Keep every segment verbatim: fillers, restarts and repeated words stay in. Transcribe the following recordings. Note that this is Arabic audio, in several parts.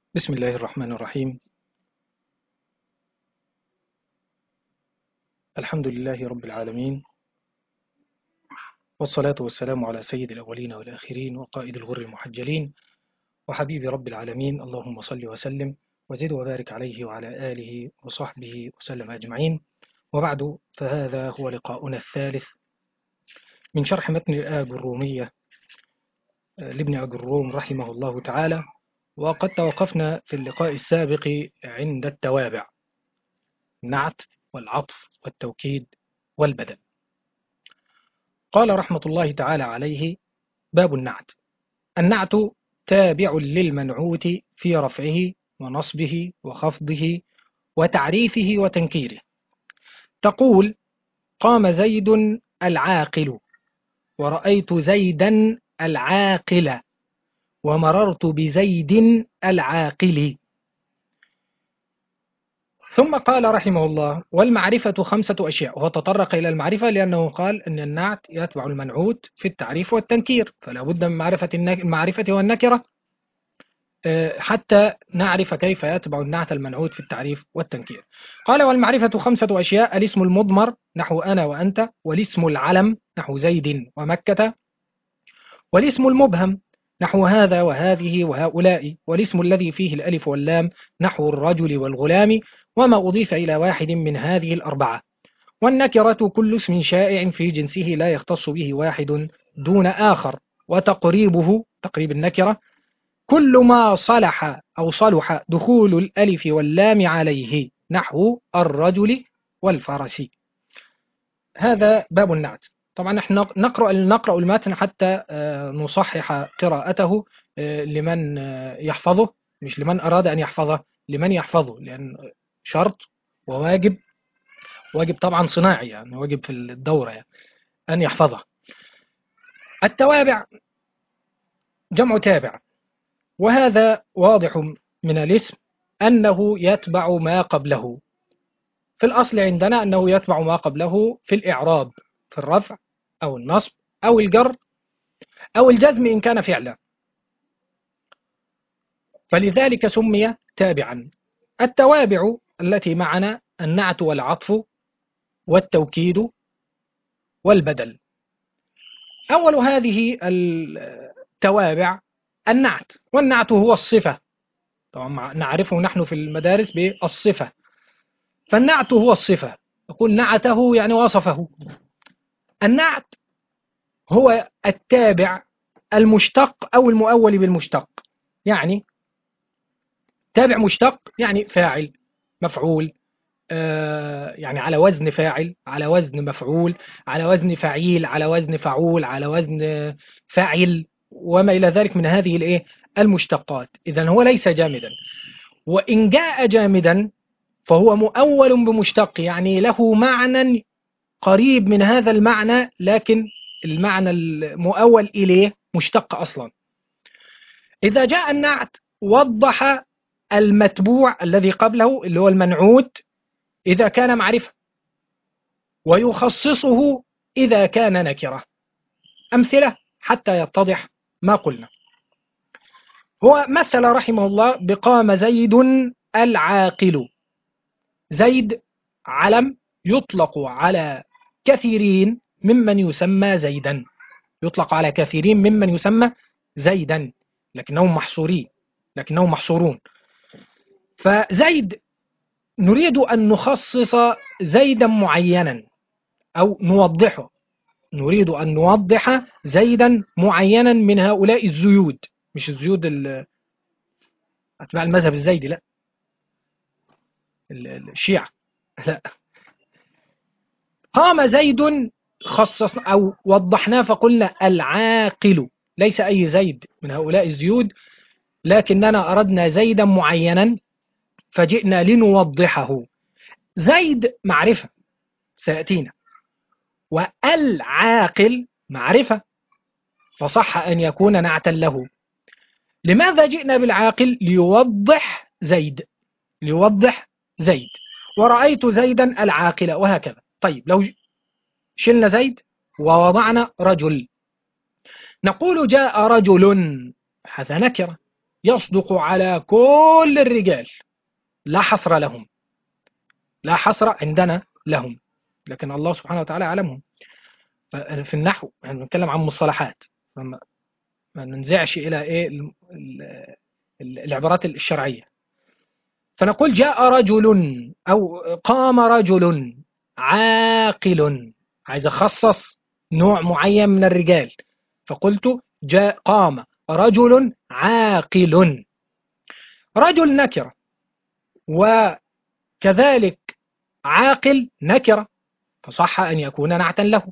بسم الله الرحمن الرحيم. الحمد لله رب العالمين، والصلاة والسلام على سيد الأولين والآخرين وقائد الغر المحجلين وحبيب رب العالمين، اللهم صل وسلم وزد وبارك عليه وعلى آله وصحبه وسلم أجمعين. وبعد، فهذا هو لقاؤنا الثالث من شرح متن الآج الرومية لابن أبي الروم رحمه الله تعالى. وقد توقفنا في اللقاء السابق عند التوابع: النعت والعطف والتوكيد والبدل. قال رحمة الله تعالى عليه: باب النعت. النعت تابع للمنعوت في رفعه ونصبه وخفضه وتعريفه وتنكيره. تقول: قام زيد العاقل، ورأيت زيدا العاقل، ومررت بزيد العاقل. ثم قال رحمه الله: والمعرفة خمسة أشياء. وهو تطرق إلى المعرفة لأنه قال أن النعت يتبع المنعوت في التعريف والتنكير، فلا بد من معرفة المعرفة والنكرة حتى نعرف كيف يتبع النعت المنعوت في التعريف والتنكير. قال: والمعرفة خمسة أشياء: الاسم المضمر نحو أنا وأنت، والاسم العلم نحو زيد ومكة، والاسم المبهم نحو هذا وهذه وهؤلاء، والاسم الذي فيه الألف واللام نحو الرجل والغلام، وما أضيف إلى واحد من هذه الأربعة. والنكرة كل اسم شائع في جنسه لا يختص به واحد دون آخر. وتقريبه، تقريب النكرة، كل ما صلح أو صلح دخول الألف واللام عليه نحو الرجل والفرس. هذا باب النعت. طبعا احنا نقرأ نقرأ المتن حتى نصحح قراءته لمن يحفظه، مش لمن أراد أن يحفظه، لمن يحفظه، لأن شرط وواجب، واجب طبعا صناعي، يعني واجب في الدورة يعني أن يحفظه. التوابع جمع تابع، وهذا واضح من الاسم أنه يتبع ما قبله. في الأصل عندنا أنه يتبع ما قبله في الإعراب، في الرفع أو النصب أو الجر أو الجزم إن كان فعلا، فلذلك سمي تابعا. التوابع التي معنا: النعت والعطف والتوكيد والبدل. أول هذه التوابع النعت، والنعت هو الصفة. طبعا نعرفه نحن في المدارس بالصفة، فالنعت هو الصفة. يقول نعته يعني وصفه. النعت هو التابع المشتق أو المؤول بالمشتق. يعني تابع مشتق يعني فاعل، مفعول، آه يعني على وزن فاعل، على وزن مفعول، على وزن فعيل، على وزن فعول، على وزن فاعل، وما إلى ذلك من هذه الإيه المشتقات. إذن هو ليس جامدا، وإن جاء جامدا فهو مؤول بمشتق، يعني له معنى قريب من هذا المعنى، لكن المعنى المؤول إليه مشتق أصلا. إذا جاء النعت وضح المتبوع الذي قبله اللي هو المنعوت إذا كان معرفة، ويخصصه إذا كان نكرة. أمثلة حتى يتضح ما قلنا. هو مثل رحمه الله بقام زيد العاقل. زيد علم يطلق على كثيرين ممن يسمى زيدا، يطلق على كثيرين ممن يسمى زيدا، لكنهم محصورين، لكنهم محصورون. فزيد نريد أن نخصص زيدا معينا أو نوضحه، نريد أن نوضح زيدا معينا من هؤلاء الزيود، مش الزيود أتباع المذهب الزيدي، لا، الشيعة، لا. قام زيد خصصنا أو وضحناه فقلنا العاقل، ليس أي زيد من هؤلاء الزيود، لكننا أردنا زيدا معينا فجئنا لنوضحه. زيد معرفة سيأتينا، والعاقل معرفة، فصح أن يكون نعتا له. لماذا جئنا بالعاقل؟ ليوضح زيد، ليوضح زيد. ورأيت زيدا العاقل، وهكذا. طيب لو شلنا زيد ووضعنا رجل، نقول جاء رجل، هذا نكرة، يصدق على كل الرجال لا حصر لهم، لا حصر عندنا لهم، لكن الله سبحانه وتعالى يعلمهم. في النحو يعني بنتكلم عن مصطلحات، فما ما ننزعش إلى إيه ال- ال- ال- العبارات الشرعية. فنقول جاء رجل أو قام رجل عاقل، عايز أخصص نوع معين من الرجال، فقلت جاء قام رجل عاقل. رجل نكرة، وكذلك عاقل نكرة، فصح أن يكون نعتا له.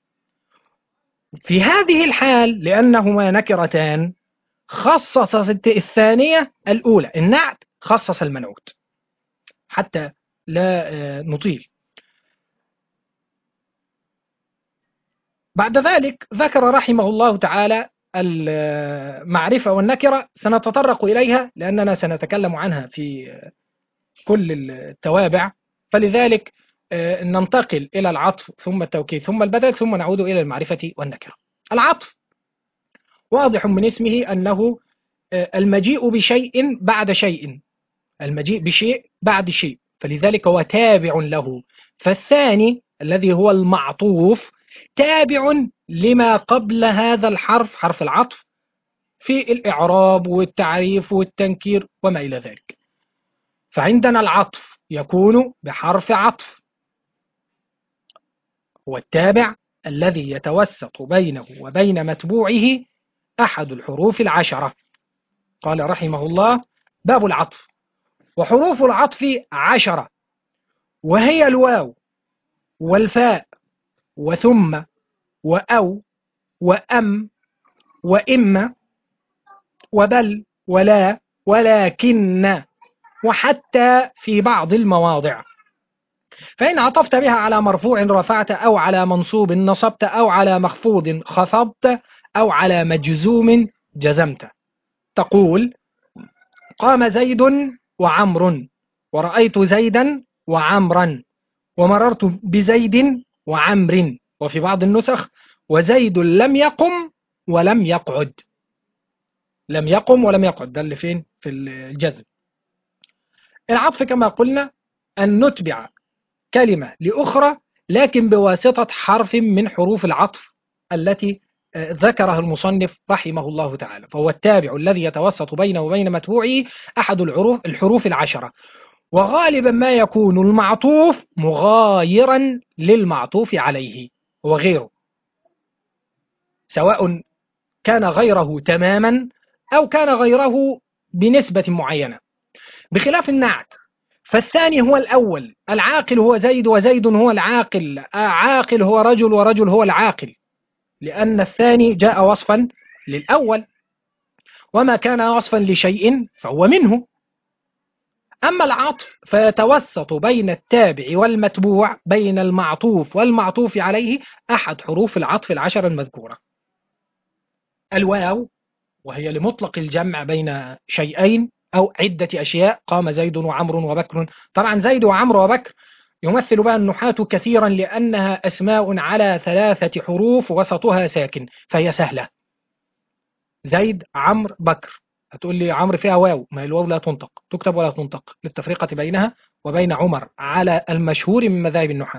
في هذه الحال لأنهما نكرتان خصص الثانية الأولى النعت، خصص المنعوت حتى لا آه، نطيل. بعد ذلك ذكر رحمه الله تعالى المعرفة والنكرة، سنتطرق إليها لأننا سنتكلم عنها في كل التوابع، فلذلك آه، ننتقل إلى العطف ثم التوكيد ثم البدل ثم نعود إلى المعرفة والنكرة. العطف واضح من اسمه أنه آه، المجيء بشيء بعد شيء، المجيء بشيء بعد شيء، فلذلك هو تابع له. فالثاني الذي هو المعطوف تابع لما قبل هذا الحرف، حرف العطف، في الإعراب والتعريف والتنكير وما إلى ذلك. فعندنا العطف يكون بحرف عطف، هو التابع الذي يتوسط بينه وبين متبوعه أحد الحروف العشرة. قال رحمه الله: باب العطف. وحروف العطف عشرة، وهي الواو والفاء وثم وأو وأم وإما وبل ولا ولكن وحتى في بعض المواضع. فإن عطفت بها على مرفوع رفعت، أو على منصوب نصبت، أو على مخفوض خفضت، أو على مجزوم جزمت. تقول: قام زيد وعمر، ورأيت زيدا وعمرا، ومررت بزيد وعمر. وفي بعض النسخ: وزيد لم يقم ولم يقعد. لم يقم ولم يقعد، ده اللي فين في الجزم. العطف كما قلنا أن نتبع كلمة لأخرى لكن بواسطة حرف من حروف العطف التي ذكرها المصنف رحمه الله تعالى، فهو التابع الذي يتوسط بينه وبين متبوعه أحد الحروف الحروف العشرة. وغالبا ما يكون المعطوف مغايرا للمعطوف عليه وغيره، سواء كان غيره تماما أو كان غيره بنسبة معينة، بخلاف النعت. فالثاني هو الأول، العاقل هو زيد وزيد هو العاقل، عاقل هو رجل ورجل هو العاقل، لأن الثاني جاء وصفا للأول، وما كان وصفا لشيء فهو منه. أما العطف فيتوسط بين التابع والمتبوع، بين المعطوف والمعطوف عليه، أحد حروف العطف العشر المذكورة. الواو، وهي لمطلق الجمع بين شيئين أو عدة أشياء، قام زيد وعمر وبكر. طبعا زيد وعمر وبكر يمثل بها النحاة كثيرا لأنها أسماء على ثلاثة حروف وسطها ساكن، فهي سهلة. زيد عمرو بكر، هتقول لي عمرو فيها واو، ما الواو لا تنطق، تكتب ولا تنطق للتفرقة بينها وبين عمر على المشهور من مذاهب النحاة.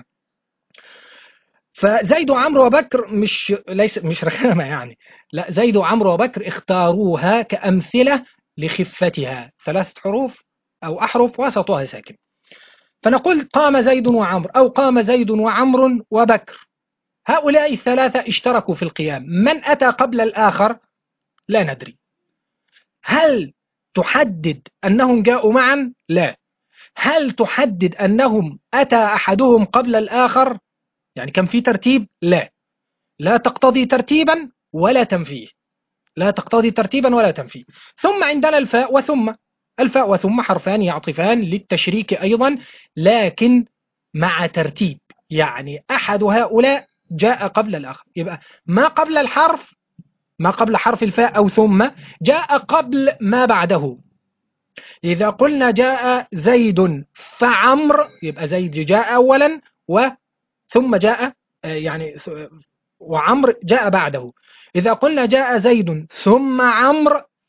فزيد وعمرو وبكر مش ليس مش رخامة يعني، لا، زيد وعمرو وبكر اختاروها كأمثلة لخفتها، ثلاثة حروف أو أحرف وسطها ساكن. فنقول قام زيد وعمرو، أو قام زيد وعمرو وبكر، هؤلاء الثلاثة اشتركوا في القيام، من أتى قبل الآخر لا ندري. هل تحدد أنهم جاءوا معا؟ لا. هل تحدد أنهم أتى أحدهم قبل الآخر، يعني كان في ترتيب؟ لا، لا تقتضي ترتيبا ولا تنفيه، لا تقتضي ترتيبا ولا تنفيه. ثم عندنا الفاء وثم، الفاء وثم حرفان يعطفان للتشريك أيضا لكن مع ترتيب، يعني أحد هؤلاء جاء قبل الآخر، يبقى ما قبل الحرف، ما قبل حرف الفاء أو ثم جاء قبل ما بعده. إذا قلنا جاء زيد فعمر، يبقى زيد جاء أولا وثم جاء يعني وعمر جاء بعده. إذا قلنا جاء زيد ثم عمر،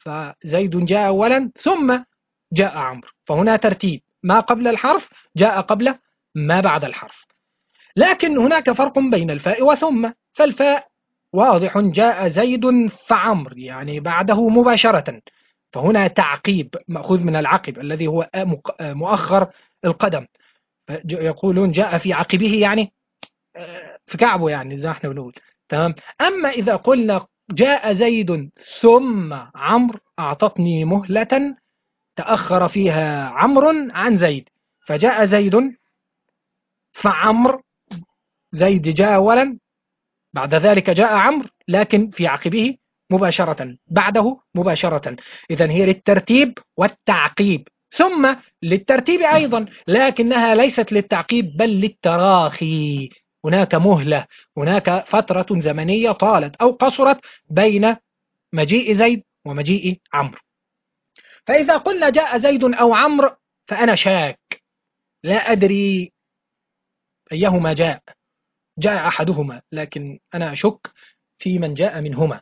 فزيد جاء أولا ثم جاء عمرو، فهنا ترتيب ما قبل الحرف جاء قبل ما بعد الحرف. لكن هناك فرق بين الفاء وثم، فالفاء واضح جاء زيد فعمر يعني بعده مباشرة، فهنا تعقيب مأخوذ من العقب الذي هو مؤخر القدم، يقولون جاء في عقبه يعني في كعبه يعني زي ما احنا بنقول. تمام. أما إذا قلنا جاء زيد ثم عمرو أعطتني مهلة تأخر فيها عمرو عن زيد، فجاء زيد فعمرو، زيد جاء أولا بعد ذلك جاء عمرو لكن في عقبه مباشرة بعده مباشرة. إذن هي للترتيب والتعقيب، ثم للترتيب أيضا لكنها ليست للتعقيب بل للتراخي، هناك مهلة، هناك فترة زمنية طالت أو قصرت بين مجيء زيد ومجيء عمرو. فإذا قلنا جاء زيد أو عمرو فأنا شاك، لا أدري أيهما جاء، جاء أحدهما لكن أنا أشك في من جاء منهما.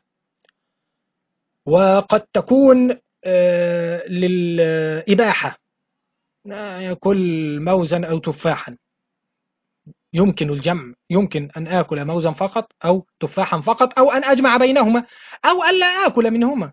وقد تكون للإباحة، يأكل موزا أو تفاحا، يمكن الجمع، يمكن أن آكل موزا فقط أو تفاحا فقط أو أن أجمع بينهما أو أن لا آكل منهما.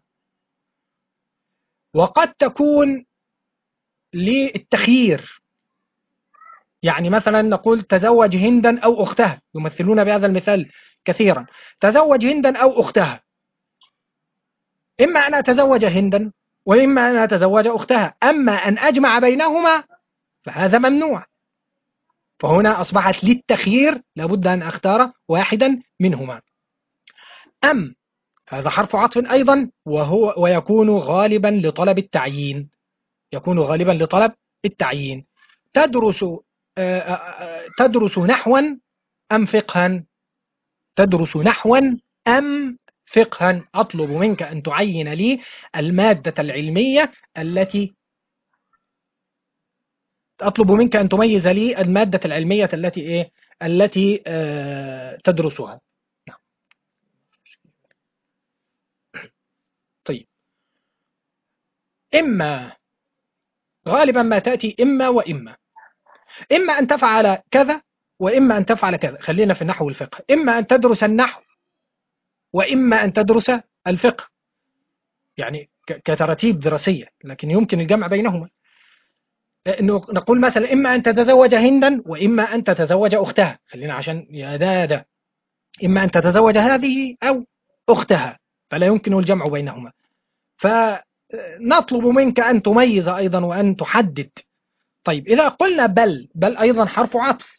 وقد تكون للتخيير، يعني مثلا نقول تزوج هندا أو أختها، يمثلون بهذا المثال كثيرا، تزوج هندا أو أختها، إما أن أتزوج هندا وإما أن أتزوج أختها، أما أن أجمع بينهما فهذا ممنوع. فهنا أصبحت للتخيير لابد أن أختار واحدا منهما. أم هذا حرف عطف أيضا، وهو ويكون غالبا لطلب التعيين، يكون غالبا لطلب التعيين. تدرس تدرس نحوا أم فقها، تدرس نحوا أم فقها، أطلب منك أن تعين لي المادة العلمية التي أطلب منك أن تميز لي المادة العلمية التي إيه التي آه تدرسها. طيب، إما غالبا ما تأتي إما وإما، إما أن تفعل كذا وإما أن تفعل كذا. خلينا في النحو والفقه، إما أن تدرس النحو وإما أن تدرس الفقه، يعني كترتيب دراسية، لكن يمكن الجمع بينهما. نقول مثلا إما أن تتزوج هندا وإما أن تتزوج أختها، خلينا عشان يا ده ده، إما أن تتزوج هذه أو أختها، فلا يمكن الجمع بينهما. فنطلب منك أن تميز أيضا وأن تحدد. طيب إذا قلنا بل، بل أيضا حرف عطف،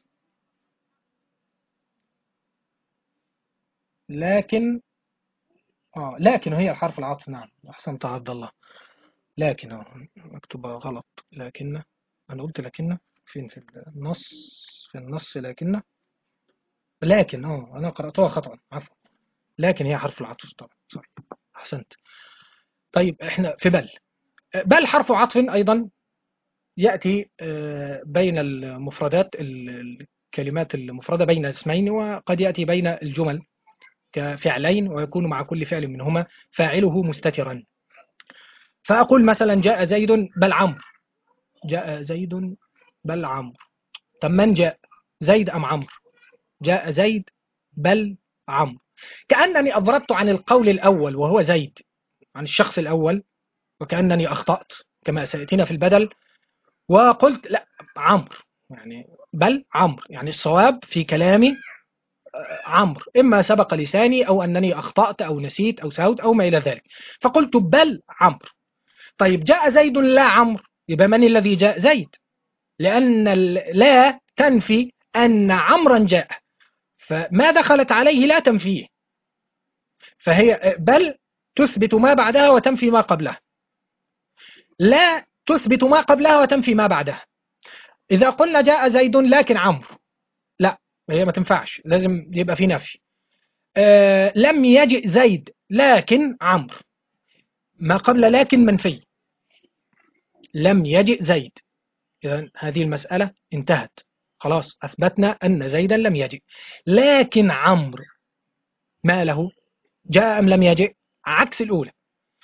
لكن آه لكن هي الحرف العطف، نعم أحسنت عبد الله، لكن آه مكتوبة غلط، لكن أنا قلت لكن فين في النص، في النص لكن لكن اه أنا قرأتها خطأ، عفوا، لكن هي حرف العطف طبعا، صحيح. أحسنت. طيب إحنا في بل، بل حرف عطف أيضا يأتي بين المفردات، الكلمات المفردة بين اسمين، وقد يأتي بين الجمل كفعلين، ويكون مع كل فعل منهما فاعله مستترا. فأقول مثلا جاء زيد بل عمرو، جاء زيد بل عمرو. طب من جاء، زيد أم عمرو؟ جاء زيد بل عمرو، كأنني أضربت عن القول الأول وهو زيد، عن الشخص الأول، وكأنني أخطأت كما سيأتينا في البدل، وقلت لا عمرو، يعني بل عمرو، يعني الصواب في كلامي عمرو، إما سبق لساني أو أنني أخطأت أو نسيت أو سهوت أو ما إلى ذلك، فقلت بل عمرو. طيب جاء زيد لا عمرو، يبقى من الذي جاء؟ زيد، لأن لا تنفي أن عمرا جاء، فما دخلت عليه لا تنفيه، فهي بل تثبت ما بعدها وتنفي ما قبلها، لا تثبت ما قبلها وتنفي ما بعدها. إذا قلنا جاء زيد لكن عمرو، لا هي ما تنفعش، لازم يبقى في نفي. آه لم يجئ زيد لكن عمرو، ما قبل لكن منفي، لم يجئ زيد، إذا هذه المسألة انتهت، خلاص أثبتنا أن زيدا لم يجئ. لكن عمرو ما له، جاء أم لم يجئ؟ عكس الأولى،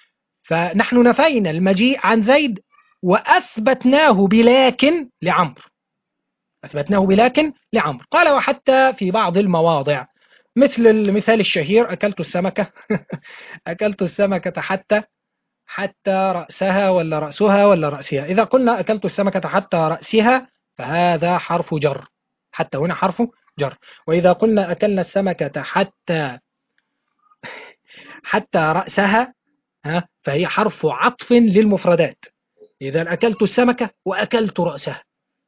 فنحن نفينا المجيء عن زيد وأثبتناه بلكن لعمرو، أثبتناه بلكن لعمرو. قال وحتى في بعض المواضع، مثل المثال الشهير أكلت السمكة أكلت السمكة حتى حتى رأسها ولا رأسها ولا رأسها. إذا قلنا أكلت السمكة حتى رأسها فهذا حرف جر، حتى هنا حرف جر. وإذا قلنا أكلنا السمكة حتى حتى رأسها ها فهي حرف عطف للمفردات. إذا أكلت السمكة وأكلت رأسها.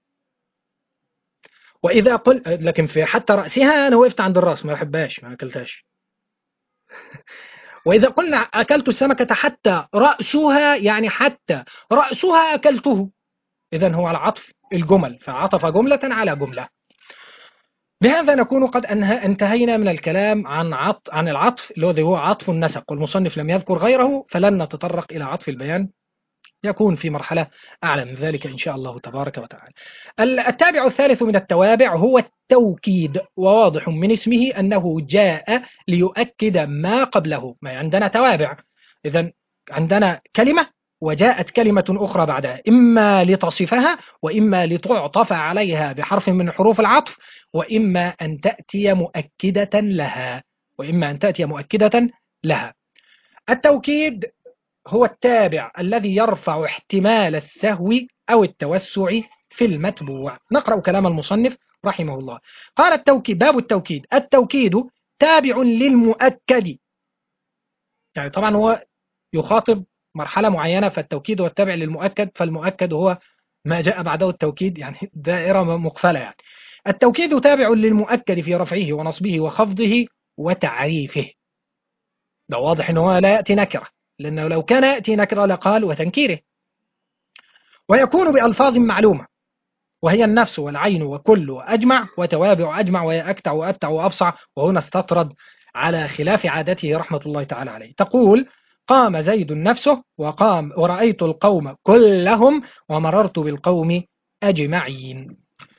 وإذا قل لكن في حتى رأسها أنا وقفت عند الرأس، ما بحبهاش، ما أكلتهاش. وإذا قلنا أكلت السمكة حتى رأسها يعني حتى رأسها أكلته، إذن هو العطف الجمل، فعطف جملة على جملة. بهذا نكون قد انتهينا من الكلام عن عطف عن العطف الذي هو عطف النسق، والمصنف لم يذكر غيره، فلن نتطرق إلى عطف البيان، يكون في مرحلة أعلى من ذلك إن شاء الله تبارك وتعالى. التابع الثالث من التوابع هو التوكيد، وواضح من اسمه أنه جاء ليؤكد ما قبله. ما عندنا توابع، إذن عندنا كلمة وجاءت كلمة أخرى بعدها، إما لتصفها وإما لتعطف عليها بحرف من حروف العطف، وإما أن تأتي مؤكدة لها وإما أن تأتي مؤكدة لها. التوكيد هو التابع الذي يرفع احتمال السهو أو التوسع في المتبوع. نقرأ كلام المصنف رحمه الله. قال التوكيد، باب التوكيد: التوكيد تابع للمؤكد. يعني طبعا هو يخاطب مرحلة معينة، فالتوكيد هو التابع للمؤكد، فالمؤكد هو ما جاء بعده التوكيد، يعني دائرة مقفلة. يعني التوكيد تابع للمؤكد في رفعه ونصبه وخفضه وتعريفه. ده واضح أنه لا يأتي نكرة، لأنه لو كان يأتي نكرة لقال وتنكيره. ويكون بألفاظ معلومة، وهي النفس والعين وكل وأجمع وتوابع أجمع وهي أكتع وأبتع وأبصع. وهنا استطرد على خلاف عادته رحمة الله تعالى عليه. تقول: قام زيد نفسه وقام ورأيت القوم كلهم ومررت بالقوم أجمعين.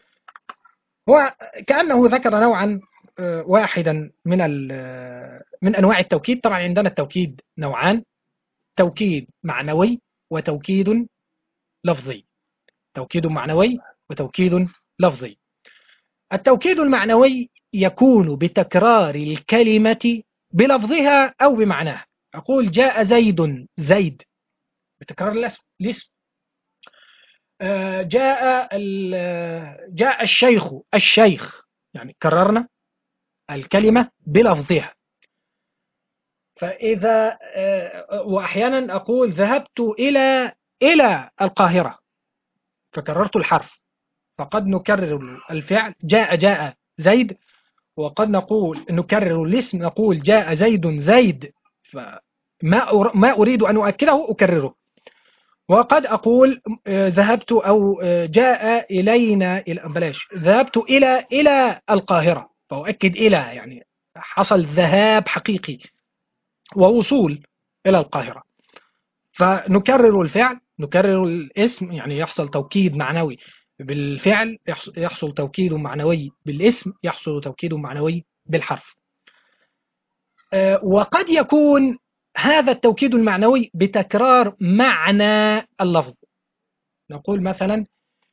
وكأنه ذكر نوعا واحدا من من أنواع التوكيد. طبعا عندنا التوكيد نوعان: توكيد معنوي وتوكيد لفظي. توكيد معنوي وتوكيد لفظي. التوكيد المعنوي يكون بتكرار الكلمة بلفظها أو بمعناها. أقول جاء زيد، زيد بتكرار الاسم الاسم. جاء جاء الشيخ، الشيخ، يعني كررنا الكلمة بلفظها. فإذا وأحيانا أقول ذهبت إلى إلى القاهرة، فكررت الحرف، فقد نكرر الفعل جاء جاء زيد، وقد نقول نكرر الاسم نقول جاء زيد زيد، فما ما أريد أن أؤكده أكرره. وقد أقول ذهبت أو جاء إلينا، بلاش ذهبت إلى إلى القاهرة، فأؤكد إلى، يعني حصل ذهاب حقيقي ووصول إلى القاهرة. فنكرر الفعل، نكرر الاسم، يعني يحصل توكيد معنوي بالفعل، يحصل توكيد معنوي بالاسم، يحصل توكيد معنوي بالحرف. وقد يكون هذا التوكيد المعنوي بتكرار معنى اللفظ. نقول مثلا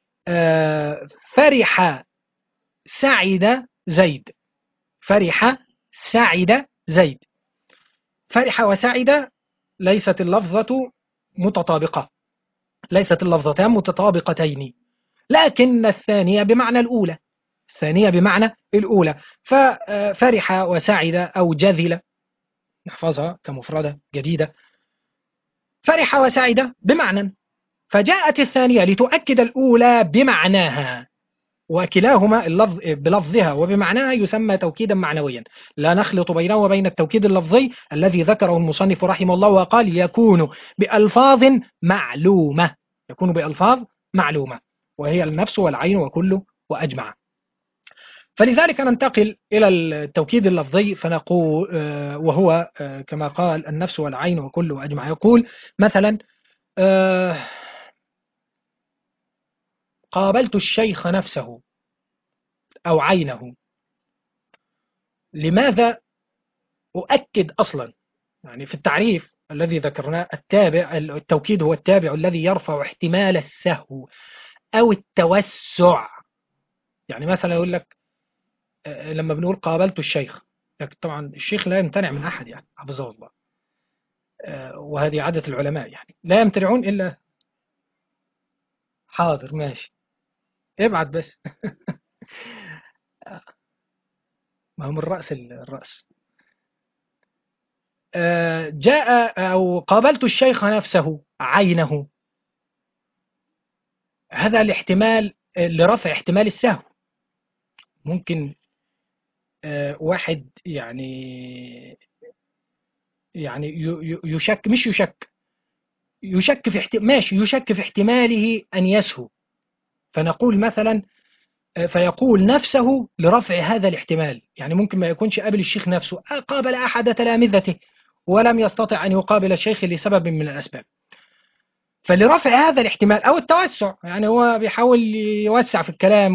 فرح سعد زيد، فرح سعد زيد. فرح وسعد ليست اللفظة متطابقة، ليست اللفظتان متطابقتين، لكن الثانية بمعنى الأولى، الثانية بمعنى الأولى. ففرح وسعد أو جذل، نحفظها كمفردة جديدة. فرح وسعد بمعنى، فجاءت الثانية لتؤكد الأولى بمعناها، وكلاهما اللفظ بلفظها وبمعناها يسمى توكيدا معنويا. لا نخلط بينه وبين التوكيد اللفظي الذي ذكره المصنف رحمه الله وقال يكون بألفاظ معلومة، يكون بألفاظ معلومة، وهي النفس والعين وكل وأجمع. فلذلك ننتقل إلى التوكيد اللفظي، فنقول وهو كما قال النفس والعين وكل وأجمع. يقول مثلا قابلت الشيخ نفسه أو عينه. لماذا أؤكد أصلا؟ يعني في التعريف الذي ذكرناه التابع، التوكيد هو التابع الذي يرفع احتمال السهو أو التوسع. يعني مثلا يقول لك آه، لما بنقول قابلت الشيخ، لكن طبعا الشيخ لا يمتنع من أحد يعني حفظه الله، آه، وهذه عادة العلماء يعني لا يمتنعون إلا. حاضر ماشي، ابعت بس. ما هو من رأس الرأس. آه، جاء أو قابلت الشيخ نفسه عينه، هذا الاحتمال لرفع احتمال السهو. ممكن آه، واحد يعني يعني ي- ي- يشك، مش يشك، يشك في احت... ماشي، يشك في احتماله أن يسهو، فنقول مثلا آه، فيقول نفسه لرفع هذا الاحتمال. يعني ممكن ما يكونش قابل الشيخ نفسه، آه، قابل أحد تلامذته ولم يستطع أن يقابل الشيخ لسبب من الأسباب، فلرفع هذا الاحتمال أو التوسع، يعني هو بيحاول يوسع في الكلام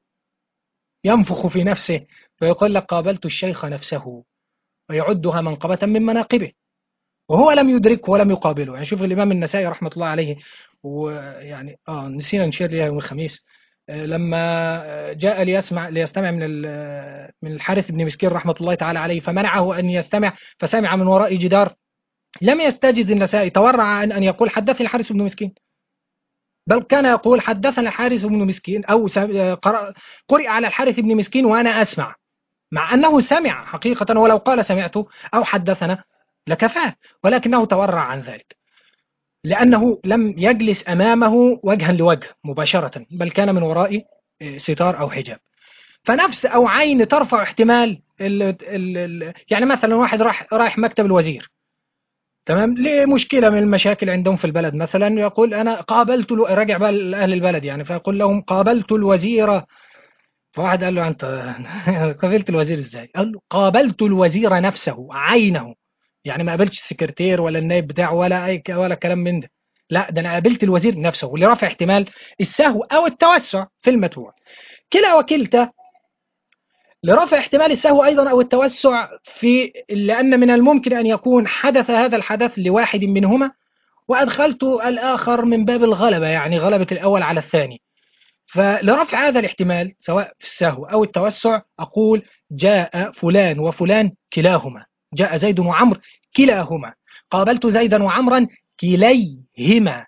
وينفخ في نفسه، فيقول لك قابلت الشيخ نفسه، ويعدها منقبة من مناقبه، وهو لم يدركه ولم يقابله. يعني شوف الإمام النسائي رحمة الله عليه، ويعني آه نسينا نشير ليها يوم الخميس، آه لما آه، جاء ليسمع ليستمع من ال- من الحارث بن مسكين رحمة الله تعالى عليه، فمنعه أن يستمع، فسمع من وراء جدار، لم يستجز النسائي، تورع عن أن يقول حدثني الحارث بن مسكين، بل كان يقول حدثنا الحارث بن مسكين، أو سم- قرأ قرئ على الحارث بن مسكين وأنا أسمع، مع أنه سمع حقيقة، ولو قال سمعت أو حدثنا لكفاه، ولكنه تورع عن ذلك لأنه لم يجلس أمامه وجها لوجه مباشرة، بل كان من وراء ستار أو حجاب. فنفس أو عين ترفع احتمال ال ال ال يعني مثلا واحد راح رايح مكتب الوزير، تمام، لمشكلة من المشاكل عندهم في البلد، مثلا يقول أنا قابلت الو... راجع بقى لأهل البلد يعني، فيقول لهم قابلت الوزير، فواحد قال له أنت قابلت الوزير إزاي؟ قال له قابلت الوزير نفسه عينه، يعني ما قابلتش السكرتير ولا النائب بتاعه ولا أي ك- ولا كلام من ده، لا ده أنا قابلت الوزير نفسه، لرفع احتمال السهو أو التوسع في المتبوع. كلا وكلتا لرفع احتمال السهو أيضا أو التوسع، في لأن من الممكن أن يكون حدث هذا الحدث لواحد منهما وأدخلت الآخر من باب الغلبة، يعني غلبة الأول على الثاني. فلرفع هذا الاحتمال سواء في السهو أو التوسع أقول جاء فلان وفلان كلاهما، جاء زيد وعمر كلاهما، قابلت زيدا وعمرا كليهما،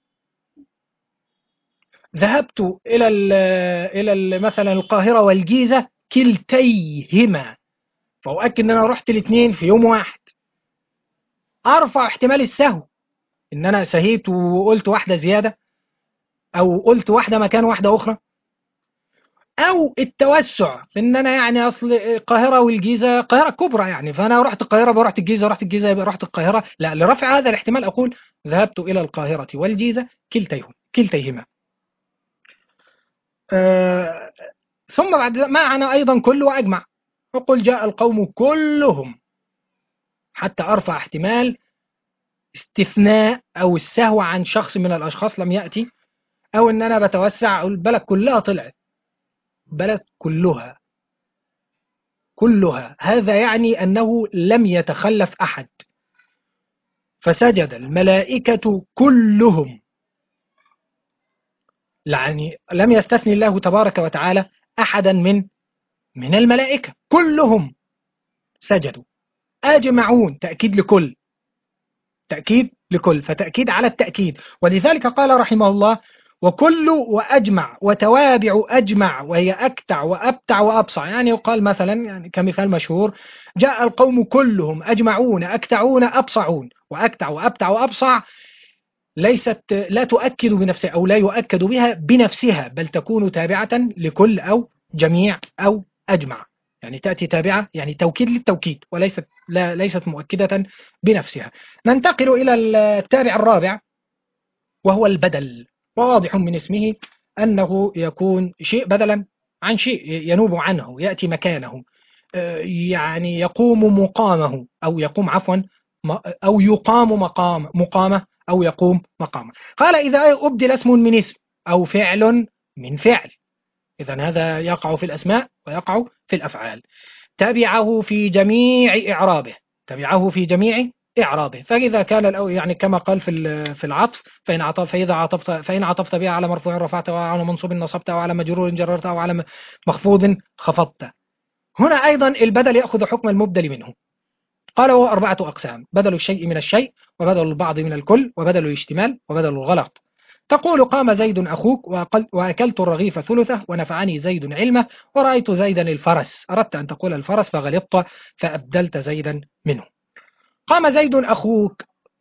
ذهبت إلى ال إلى ال مثلا القاهرة والجيزة كلتيهما، فأؤكد أن أنا رحت الاثنين في يوم واحد. أرفع احتمال السهو إن أنا سهيت وقلت واحدة زيادة، أو قلت واحدة مكان واحدة أخرى، او التوسع في ان انا يعني اصل القاهره والجيزه قاهره كبرى يعني، فانا رحت القاهره يبقى رحت الجيزه، رحت الجيزه يبقى رحت القاهره، لا، لرفع هذا الاحتمال اقول ذهبت الى القاهره والجيزه كلتيهم كلتيهما. آه ثم بعد معنا ايضا كل واجمع، وقل جاء القوم كلهم، حتى ارفع احتمال استثناء او السهو عن شخص من الاشخاص لم ياتي، او ان انا بتوسع أقول البلد كلها طلعت، بلد كلها كلها، هذا يعني أنه لم يتخلف أحد، فسجد الملائكة كلهم، يعني لم يستثني الله تبارك وتعالى أحدا من من الملائكة، كلهم سجدوا، أجمعون تأكيد لكل، تأكيد لكل، فتأكيد على التأكيد. ولذلك قال رحمه الله وكل وأجمع وتوابع أجمع، وهي أكتع وأبتع وأبصع، يعني يقال مثلا يعني كمثال مشهور جاء القوم كلهم أجمعون أكتعون أبصعون، وأكتع وأبتع وأبصع ليست لا تؤكد بنفسها أو لا يؤكد بها بنفسها، بل تكون تابعة لكل أو جميع أو أجمع، يعني تأتي تابعة يعني توكيد للتوكيد، وليست لا ليست مؤكدة بنفسها. ننتقل إلى التابع الرابع وهو البدل، وواضح من اسمه أنه يكون شيء بدلا عن شيء، ينوب عنه، يأتي مكانه، آه، يعني يقوم مقامه، أو يقوم عفوا م- أو يقام مقام مقامه، أو يقوم مقامه. قال إذا أبدل اسم من اسم أو فعل من فعل، إذا هذا يقع في الأسماء ويقع في الأفعال، تبعه في جميع إعرابه، تبعه في جميع إعرابه. فإذا كان الأول يعني كما قال في في العطف، فإن عطف فإذا عطفت فإن عطفت بها على مرفوع رفعته، أو على منصوب نصبته، أو على مجرور جررته، أو على مخفوض خفضته. هنا أيضا البدل يأخذ حكم المبدل منه. قال وهو أربعة أقسام: بدل الشيء من الشيء، وبدل البعض من الكل، وبدل الاشتمال، وبدل الغلط. تقول قام زيد أخوك وأكلت الرغيف ثلثه ونفعني زيد علمه ورأيت زيدا الفرس. أردت أن تقول الفرس فغلطت فأبدلت زيدا منه. قام زيد أخوك،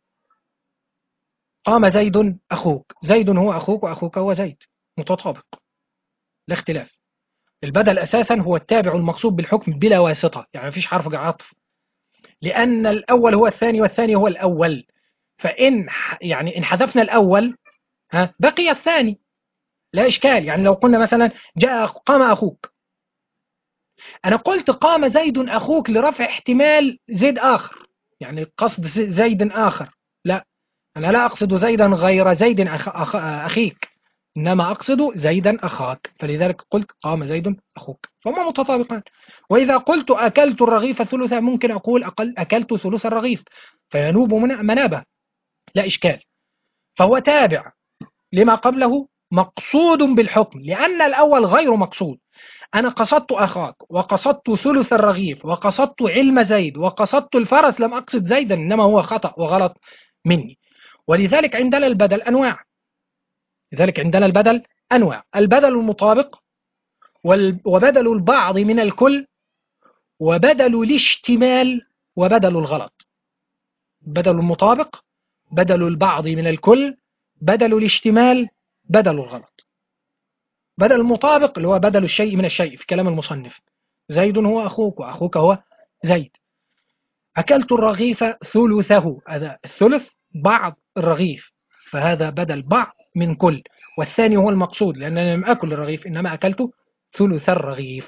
قام زيد أخوك، زيد هو أخوك وأخوك هو زيد، متطابق لا اختلاف. البدل أساسا هو التابع المقصود بالحكم بلا واسطة، يعني مفيش حرف عطف، لأن الأول هو الثاني والثاني هو الأول. فإن يعني إن حذفنا الأول ها بقي الثاني لا إشكال. يعني لو قلنا مثلا جاء قام أخوك، أنا قلت قام زيد أخوك لرفع احتمال زيد آخر، يعني قصد زيد آخر. لا، أنا لا أقصد زيدا غير زيد أخ... أخ... أخيك، إنما أقصد زيدا أخاك، فلذلك قلت قام زيد أخوك، فهما متطابقان. وإذا قلت أكلت الرغيف ثلثا ممكن أقول أقل أكلت ثلث الرغيف فينوب منابه لا إشكال. فهو تابع لما قبله مقصود بالحكم، لأن الأول غير مقصود. أنا قصدت أخاك وقصدت ثلث الرغيف وقصدت علم زيد وقصدت الفرس، لم أقصد زيدا، إنما هو خطأ وغلط مني. ولذلك عندنا البدل أنواع، لذلك عندنا البدل أنواع: البدل المطابق، وبدل البعض من الكل، وبدل الاشتمال، وبدل الغلط. بدل المطابق، بدل البعض من الكل، بدل الاشتمال، بدل الغلط. بدل المطابق اللي هو بدل الشيء من الشيء في كلام المصنف: زيد هو أخوك وأخوك هو زيد. أكلت الرغيف ثلثه، هذا الثلث بعض الرغيف، فهذا بدل بعض من كل، والثاني هو المقصود لأنني لم أكل الرغيف إنما أكلت ثلث الرغيف.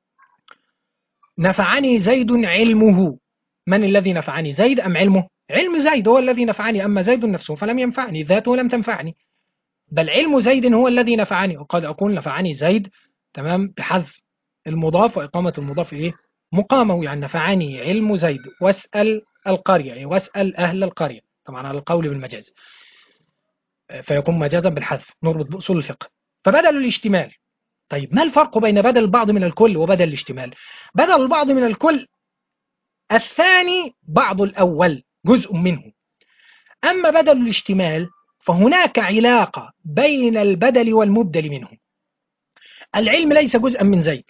نفعني زيد علمه، من الذي نفعني، زيد أم علمه؟ علم زيد هو الذي نفعني، أما زيد نفسه فلم ينفعني، ذاته لم تنفعني، بل علم زيد هو الذي نفعني. وقد أكون نفعني زيد تمام بحذف المضاف وإقامة المضاف إيه مقامه، يعني نفعني علم زيد. واسأل القرية، يعني واسأل أهل القرية، طبعا على القول بالمجاز، فيكون مجازا بالحذف، نربط بأصول الفقه. فبدل الاشتمال، طيب ما الفرق بين بدل البعض من الكل وبدل الاشتمال؟ بدل البعض من الكل الثاني بعض الأول جزء منه، أما بدل الاشتمال فهناك علاقة بين البدل والمبدل منه. العلم ليس جزءا من زيد،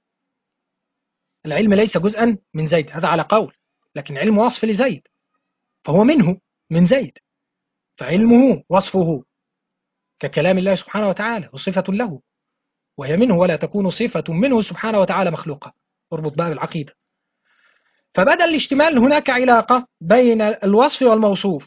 العلم ليس جزءا من زيد هذا على قول، لكن علم وصف لزيد فهو منه من زيد، فعلمه وصفه ككلام الله سبحانه وتعالى وصفة له، وهي منه ولا تكون صفة منه سبحانه وتعالى مخلوقة. اربط بقى بالعقيدة. فبدل الاشتمال هناك علاقة بين الوصف والموصوف،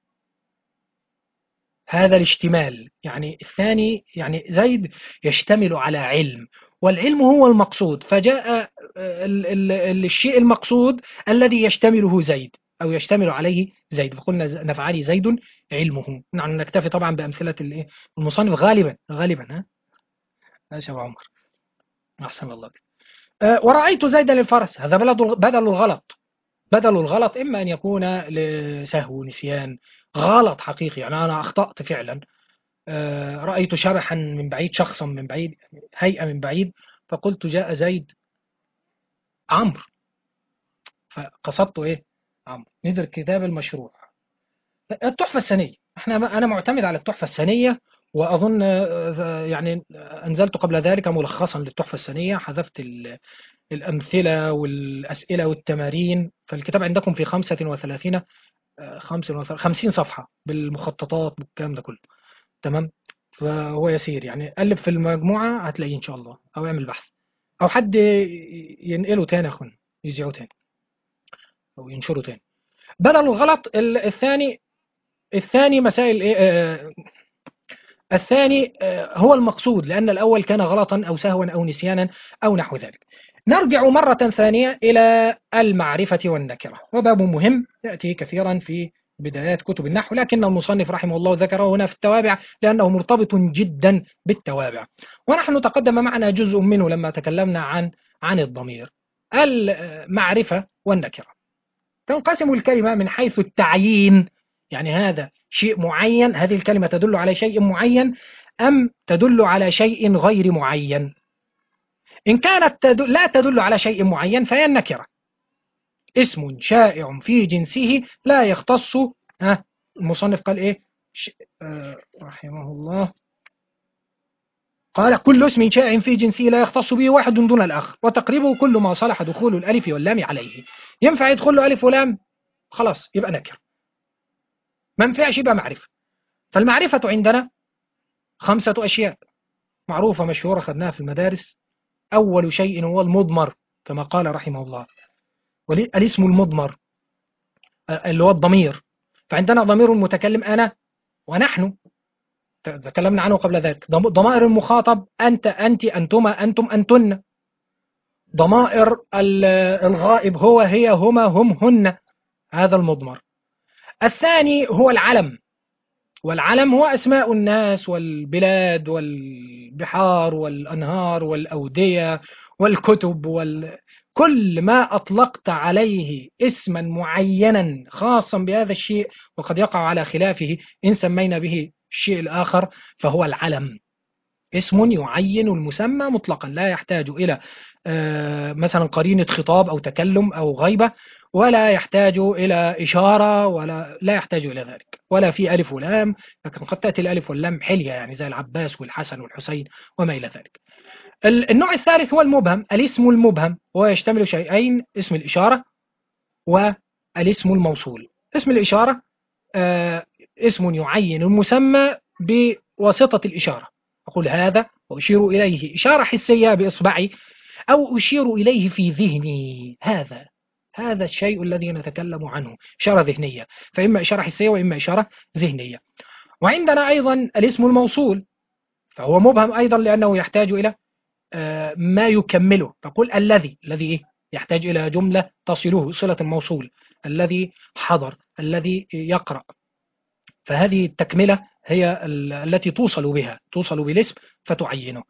هذا الاشتمال يعني الثاني، يعني زيد يشتمل على علم، والعلم هو المقصود، فجاء ال ال الشيء المقصود الذي يشتمله زيد أو يشتمل عليه زيد، فقلنا نفعلي زيد علمه. نحن نكتفي طبعا بأمثلة المصنف غالبا غالبا ها يا شيخ عمر أحسن الله بك. أه ورأيت زيدا الفرس، هذا بدل الغلط. بدل الغلط إما أن يكون لسهو نسيان، غلط حقيقي، يعني أنا أخطأت فعلا، رأيت شبحا من بعيد، شخصا من بعيد، هيئة من بعيد، فقلت جاء زيد عمرو، فقصدت إيه عمرو. ندر كتاب المشروع التحفة السنية، احنا أنا معتمد على التحفة السنية، وأظن يعني أنزلت قبل ذلك ملخصا للتحفة السنية، حذفت الأمثلة والأسئلة والتمارين، فالكتاب عندكم في خمسة وثلاثين خمسين صفحة بالمخططات بالكلام ده كله تمام. فهو يسير، يعني قلب في المجموعة هتلاقيه إن شاء الله، أو اعمل بحث، أو حد ينقله تاني يا أخوان، يذيعه تاني أو ينشره تاني. بدل الغلط الثاني، الثاني مسائل إيه آه الثاني آه هو المقصود، لأن الأول كان غلطا أو سهوا أو نسيانا أو نحو ذلك. نرجع مرة ثانية إلى المعرفة والنكرة، وباب مهم يأتي كثيرا في بدايات كتب النحو، لكن المصنف رحمه الله ذكره هنا في التوابع لأنه مرتبط جدا بالتوابع، ونحن تقدم معنا جزء منه لما تكلمنا عن عن الضمير. المعرفة والنكرة، تنقسم الكلمة من حيث التعيين، يعني هذا شيء معين، هذه الكلمة تدل على شيء معين أم تدل على شيء غير معين. إن كانت تدل لا تدل على شيء معين فهي النكرة، اسم شائع في جنسه لا يختص. ها المصنف قال إيه ش... آه رحمه الله، قال كل اسم شائع في جنسه لا يختص به واحد دون الآخر، وتقريبه كل ما صلح دخول الألف واللام عليه. ينفع يدخل له ألف ولام خلاص يبقى نكر، ما ينفعش يبقى معرفة. فالمعرفة عندنا خمسة أشياء معروفة مشهورة خدناها في المدارس. أول شيء هو المضمر كما قال رحمه الله، والاسم المضمر اللي هو الضمير. فعندنا ضمير المتكلم أنا ونحن، تكلمنا عنه قبل ذلك. ضمائر المخاطب أنت أنت أنتما أنتم أنتن. ضمائر الغائب هو هي هما هم هن، هذا المضمر. الثاني هو العلم، والعلم هو أسماء الناس والبلاد والبحار والأنهار والأودية والكتب وال... كل ما أطلقت عليه اسما معينا خاصا بهذا الشيء، وقد يقع على خلافه إن سمينا به الشيء الآخر، فهو العلم. اسم يعين المسمى مطلقا، لا يحتاج إلى مثلا قرينة خطاب أو تكلم أو غيبة، ولا يحتاج إلى إشارة، ولا لا يحتاج إلى ذلك، ولا في ألف ولام. لكن قد تأتي الألف واللام حلية، يعني زي العباس والحسن والحسين وما إلى ذلك. النوع الثالث هو المبهم، الاسم المبهم، وهو يشتمل شيئين: اسم الإشارة والاسم الموصول. اسم الإشارة آه اسم يعين المسمى بواسطة الإشارة، أقول هذا وأشير إليه إشارة حسية بإصبعي، أو أشير إليه في ذهني، هذا هذا الشيء الذي نتكلم عنه، إشارة ذهنية، فإما إشارة حسية وإما إشارة ذهنية. وعندنا أيضا الاسم الموصول، فهو مبهم أيضا لأنه يحتاج إلى آه ما يكمله، تقول الذي، الذي إيه؟ يحتاج إلى جملة تصله، صلة الموصول، الذي حضر، الذي يقرأ. فهذه التكملة هي التي توصل بها، توصل بالاسم فتعينه.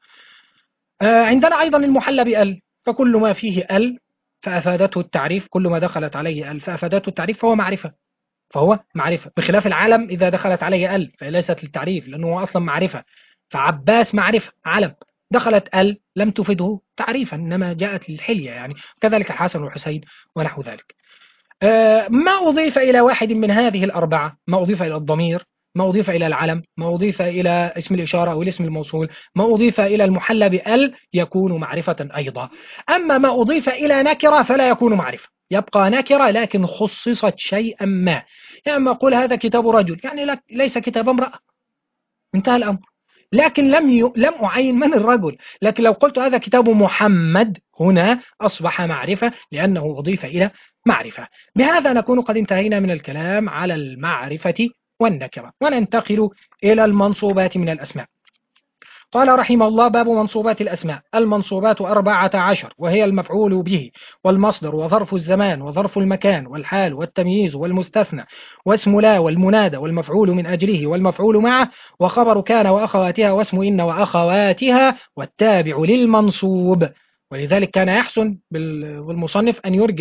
عندنا أيضا المحلى بأل، فكل ما فيه أل فأفادته التعريف، كل ما دخلت عليه أل فأفادته التعريف فهو معرفة، فهو معرفة، بخلاف العلم إذا دخلت عليه أل فليست للتعريف لأنه هو أصلا معرفة. فعباس معرفة علم، دخلت أل لم تفده تعريفا إنما جاءت للحلية يعني، كذلك الحسن والحسين ونحو ذلك. ما أضيف إلى واحد من هذه الأربعة، ما أضيف إلى الضمير، ما أضيف إلى العلم، ما أضيف إلى اسم الإشارة أو الاسم الموصول، ما أضيف إلى المحلى بأل، يكون معرفة أيضا. أما ما أضيف إلى نكرة فلا يكون معرفة، يبقى نكرة لكن خصصت شيئا ما. يعني ما أقول هذا كتاب رجل، يعني ليس كتاب امرأة، انتهى الأمر، لكن لم ي... لم أعين من الرجل. لكن لو قلت هذا كتاب محمد، هنا أصبح معرفة لأنه أضيف إلى معرفة. بهذا نكون قد انتهينا من الكلام على المعرفة والنكرة، وننتقل إلى المنصوبات من الأسماء. قال رحمه الله: باب منصوبات الأسماء. المنصوبات أربعة عشر، وهي المفعول به، والمصدر، وظرف الزمان، وظرف المكان، والحال، والتمييز، والمستثنى، واسم لا، والمنادى، والمفعول من أجله، والمفعول معه، وخبر كان وأخواتها، واسم إن وأخواتها، والتابع للمنصوب. ولذلك كان يحسن بالمصنف أن يرجع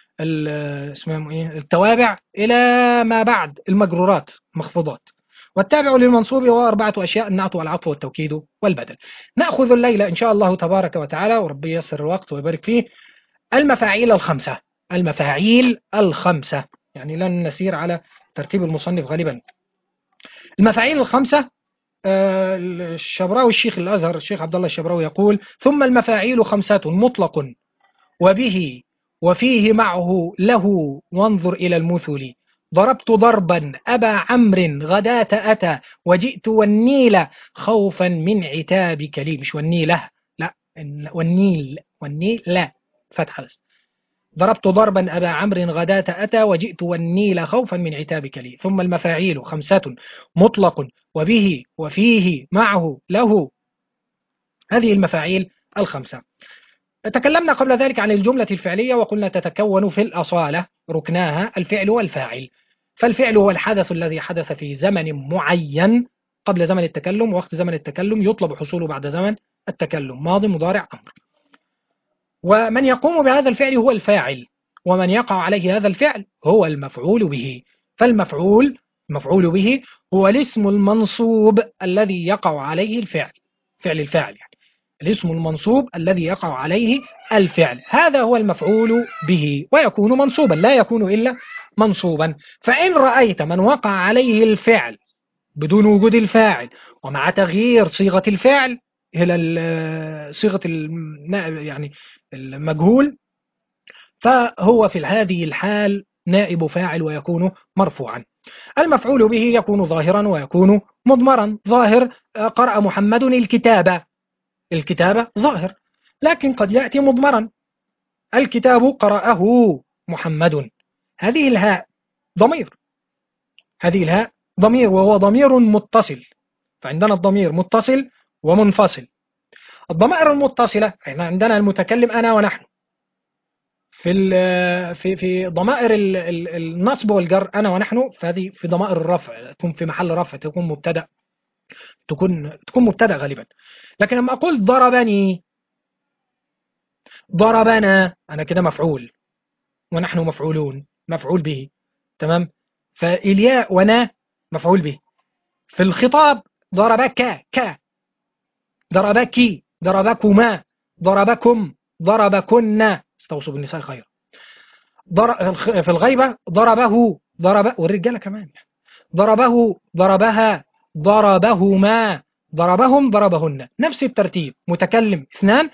التوابع إلى ما بعد المجرورات مخفوضات. والتابع للمنصوب هو أربعة أشياء: النعت والعطف والتوكيد والبدل. نأخذ الليلة إن شاء الله تبارك وتعالى، وربي ييسر الوقت ويبارك فيه، المفاعيل الخمسة. المفاعيل الخمسة يعني لن نسير على ترتيب المصنف غالبا. المفاعيل الخمسة، الشبراوي الشيخ الأزهر الشيخ عبد الله الشبراوي يقول: ثم المفاعيل خمسة: مطلق، وبه، وفيه، معه، له، وانظر إلى المثل. ضربت ضربا أبا عمرو غداة أتى، وجئت والنيل خوفا من عتابك لي. مش والنيله، لا، والنيل، والنيل لا فتح بس. ضربت ضربا أبا عمرو غداة أتى، وجئت والنيل خوفا من عتابك لي. ثم المفاعيل خمسة: مطلق، وبه، وفيه، معه، له. هذه المفاعيل الخمسة. تكلمنا قبل ذلك عن الجملة الفعلية، وقلنا تتكون في الأصالة ركناها الفعل والفاعل. فالفعل هو الحدث الذي حدث في زمن معين قبل زمن التكلم، ووقت زمن التكلم يطلب حصوله بعد زمن التكلم، ماضي، مضارع، أمر. ومن يقوم بهذا الفعل هو الفاعل، ومن يقع عليه هذا الفعل هو المفعول به. فالمفعول المفعول به هو الاسم المنصوب الذي يقع عليه الفعل، فعل الفاعل يعني الاسم المنصوب الذي يقع عليه الفعل، هذا هو المفعول به، ويكون منصوبا لا يكون إلا منصوبا. فإن رأيت من وقع عليه الفعل بدون وجود الفاعل ومع تغيير صيغة الفعل إلى صيغة يعني المجهول، فهو في هذه الحال نائب فاعل ويكون مرفوعا. المفعول به يكون ظاهرا ويكون مضمرا. ظاهر قرأ محمد الكتابة، الكتابة ظاهر، لكن قد يأتي مضمرا. الكتاب قرأه محمد، هذه الهاء ضمير، هذه الهاء ضمير وهو ضمير متصل. فعندنا الضمير متصل ومنفصل. الضمائر المتصلة احنا عندنا المتكلم أنا ونحن. في في في ضمائر النصب والجر أنا ونحن، فهذه في ضمائر الرفع تكون في محل رفع، تكون مبتدأ، تكون تكون مبتدأ غالبا. لكن لما أقول ضربني، ضربنا، أنا كده مفعول ونحن مفعولون، مفعول به، تمام. فالياء ونا مفعول به. في الخطاب ضربك، ك، ضربك، ضربكما، ضربكم، ضربكن، استوصوا بالنساء خيرا. في الغيبة ضربه، ضرب، والرجالة كمان، ضربه، ضربها، ضربهما، ضربهم، ضربهن، نفس الترتيب. متكلم اثنان،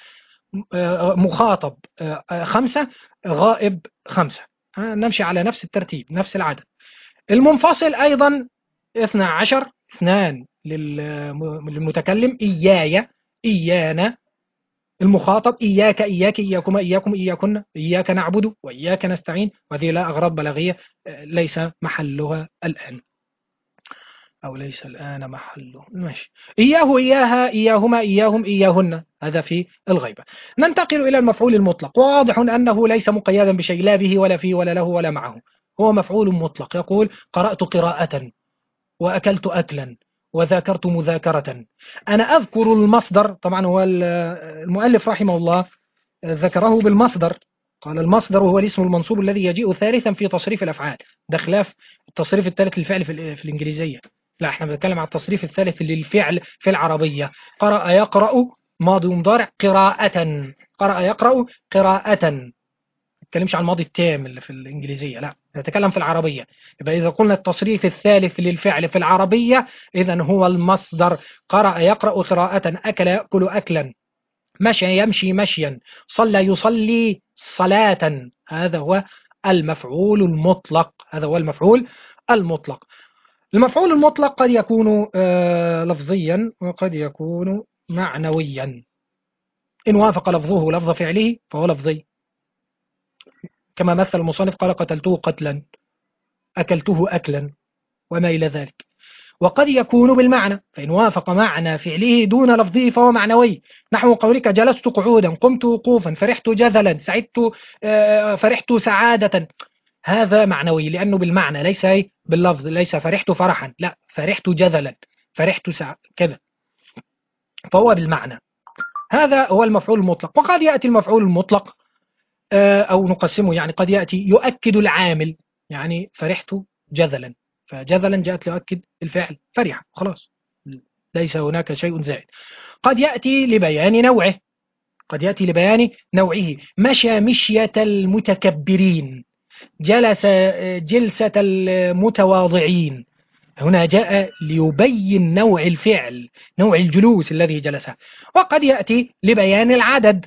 مخاطب خمسة، غائب خمسة، نمشي على نفس الترتيب نفس العدد. المنفصل أيضا اثنى عشر، اثنان للمتكلم، إياي، إيانا. المخاطب إياك، إياك، إياكما، إياكم، إياكن، إياك نعبد وإياك نستعين. وهذه لا أغراض بلاغية ليس محلها الآن، أو ليس الآن محله، ماشي. إياه، إياها، إياهما، إياهم، إياهن، هذا في الغيبة. ننتقل إلى المفعول المطلق. واضح أنه ليس مقيدا بشيء، لا به ولا فيه ولا له ولا معه، هو مفعول مطلق. يقول قرأت قراءة، وأكلت أكلا، وذاكرت مذاكرة. أنا أذكر المصدر، طبعا هو المؤلف رحمه الله ذكره بالمصدر، قال المصدر هو الاسم المنصوب الذي يجيء ثالثا في تصريف الأفعال. ده خلاف التصريف الثالث للفعل في, في الإنجليزية، لا احنا بنتكلم عن التصريف الثالث للفعل في العربية. قرأ يقرأ ماضي مضارع قراءة، قرأ يقرأ قراءة، ما نتكلمش عن الماضي التام اللي في الإنجليزية، لا نتكلم في العربية. يبقى إذا قلنا التصريف الثالث للفعل في العربية إذن هو المصدر. قرأ يقرأ قراءة، أكل يأكل أكلا، مشى يمشي مشيا، صلى يصلي صلاة، هذا هو المفعول المطلق، هذا هو المفعول المطلق. المفعول المطلق قد يكون آه لفظيا وقد يكون معنويا. إن وافق لفظه لفظ فعله فهو لفظي، كما مثل المصنف قال قتلته قتلا، أكلته أكلا، وما إلى ذلك. وقد يكون بالمعنى، فإن وافق معنى فعله دون لفظه فهو معنوي، نحو قولك جلست قعودا، قمت وقوفا، فرحت جذلا، سعدت فرحت سعادة، هذا معنوي لأنه بالمعنى ليس باللفظ. ليس فرحت فرحا، لا فرحت جذلا، فرحت سع... كذا، فهو بالمعنى. هذا هو المفعول المطلق. وقد يأتي المفعول المطلق أو نقسمه، يعني قد يأتي يؤكد العامل، يعني فرحت جذلا، فجذلا جاءت ليؤكد الفعل فرح، خلاص ليس هناك شيء زائد. قد يأتي لبيان نوعه، قد يأتي لبيان نوعه، مشى مشية المتكبرين، جلس جلسة المتواضعين. هنا جاء ليبين نوع الفعل، نوع الجلوس الذي جلسه. وقد يأتي لبيان العدد،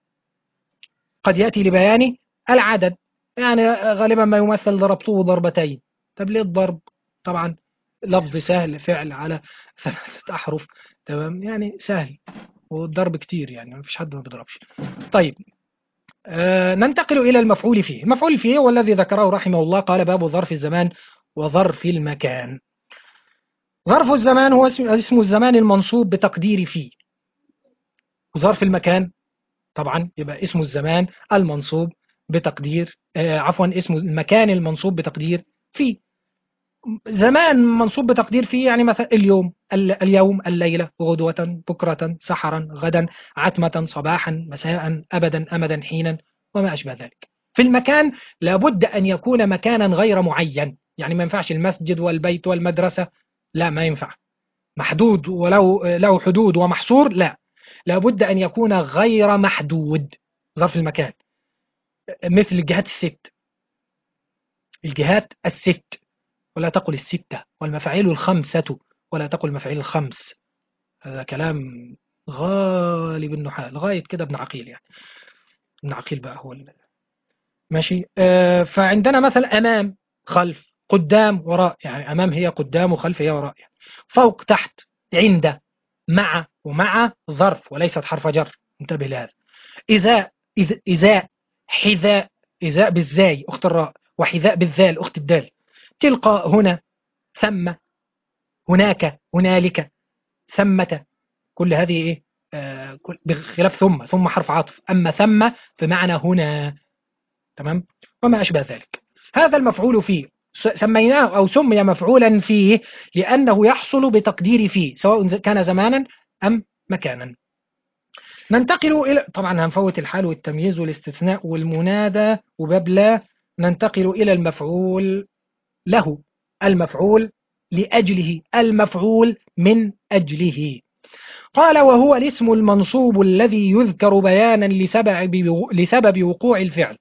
قد يأتي لبيان العدد، يعني غالبا ما يمثل ضربته ضربتين. طب ليه الضرب؟ طبعا لفظ سهل، فعل على ثلاثة أحرف، تمام، يعني سهل، والضرب كتير يعني ما فيش حد ما بيضربش. طيب آه ننتقل إلى المفعول فيه. المفعول فيه هو الذي ذكره رحمه الله، قال باب ظرف الزمان وظرف المكان. ظرف الزمان هو اسم, اسم الزمان المنصوب بتقدير فيه، وظرف المكان طبعا يبقى اسم الزمان المنصوب بتقدير آه عفوا اسم المكان المنصوب بتقدير فيه. زمان منصوب بتقدير فيه يعني مثلا اليوم، اليوم، الليلة، غدوة، بكرة، سحرا، غدا، عتمة، صباحا، مساء، أبدا، أمدا، حينا، وما أشبه ذلك. في المكان لابد أن يكون مكانا غير معين، يعني ما ينفعش المسجد والبيت والمدرسة، لا ما ينفع. محدود ولو له حدود ومحصور، لا، لابد أن يكون غير محدود ظرف المكان. مثل الجهات الست، الجهات الست، ولا تقل الستة، والمفاعيل الخمسة ولا تقل المفاعيل الخمس. هذا كلام غالب النحاة لغاية كده ابن عقيل، يعني ابن عقيل بقى هو ال- ماشي. آه فعندنا مثلا أمام، خلف، قدام، وراء، يعني أمام هي قدام وخلف هي وراء، يعني فوق، تحت، عند، مع، ومع ظرف وليست حرف جر، انتبه لهذا. إذا، إذ- إذاء، حذاء، إذاء بالزاي أخت الراء، وحذاء بالذال أخت الدال. تلقى، هنا، ثم، هناك، هنالك، ثمة، كل هذه إيه؟ آه كل- بخلاف ثم، ثم حرف عطف، أما ثم بمعنى هنا. تمام. وما أشبه ذلك. هذا المفعول فيه س- سميناه أو سمي مفعولا فيه لأنه يحصل بتقدير فيه، سواء ز- كان زمانا أم مكانا. ننتقل إلى، طبعا هنفوت الحال والتمييز والاستثناء والمنادى وباب لا. ننتقل إلى المفعول له، المفعول لأجله، المفعول من أجله. قال: وهو الاسم المنصوب الذي يذكر بيانا لسبب لسبب وقوع الفعل.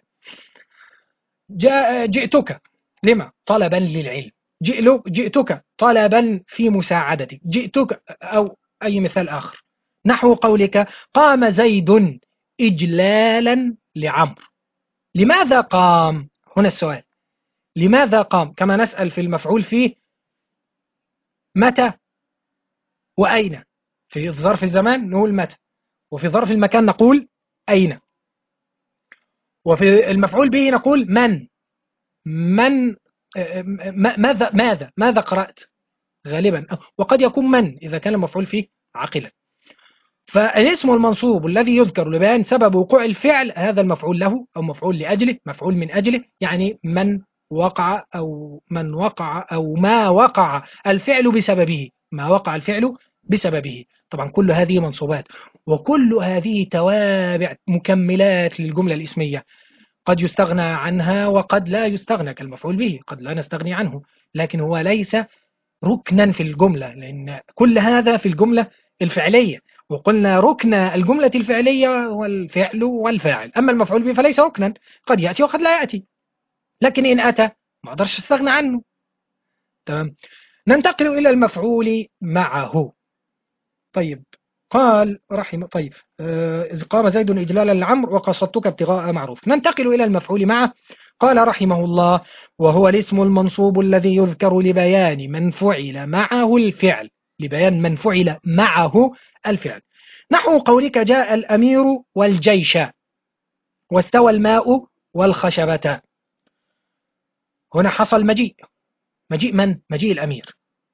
جاء جئتك، لما؟ طلبا للعلم. جئ- جئتك طلبا في مساعدتك. جئتك، أو أي مثال آخر، نحو قولك: قام زيد إجلالا لعمرو. لماذا قام؟ هنا السؤال، لماذا قام؟ كما نسأل في المفعول فيه متى وأين. في ظرف الزمان نقول متى، وفي ظرف المكان نقول أين، وفي المفعول به نقول من. من ماذا ماذا ماذا قرأت غالبا، وقد يكون من إذا كان المفعول فيه عاقلا. فالاسم المنصوب الذي يذكر لبيان سبب وقوع الفعل، هذا المفعول له أو مفعول لأجله، مفعول من أجله، يعني من وقع أو من وقع أو ما وقع الفعل بسببه، ما وقع الفعل بسببه. طبعا كل هذه منصوبات، وكل هذه توابع مكملات للجملة الاسمية، قد يستغنى عنها وقد لا يستغنى، كالمفعول به قد لا نستغني عنه، لكن هو ليس ركنا في الجملة، لأن كل هذا في الجملة الفعلية، وقلنا ركن الجملة الفعلية والفعل والفاعل. أما المفعول به فليس ركنا، قد يأتي وقد لا يأتي، لكن إن أتى ما أقدرش أستغنى عنه. تمام. ننتقل إلى المفعول معه. طيب، قال رحمه، طيب آه، إذ قام زيد إجلالا لعمرو وقصدتك ابتغاء معروف. ننتقل إلى المفعول معه. قال رحمه الله: وهو الاسم المنصوب الذي يذكر لبيان من فعل معه الفعل، لبيان من فعل معه الفعل. نحو قولك: جاء الأمير والجيش، واستوى الماء والخشبة. هنا حصل مجيء، مجيء من؟ مجيء الأمير.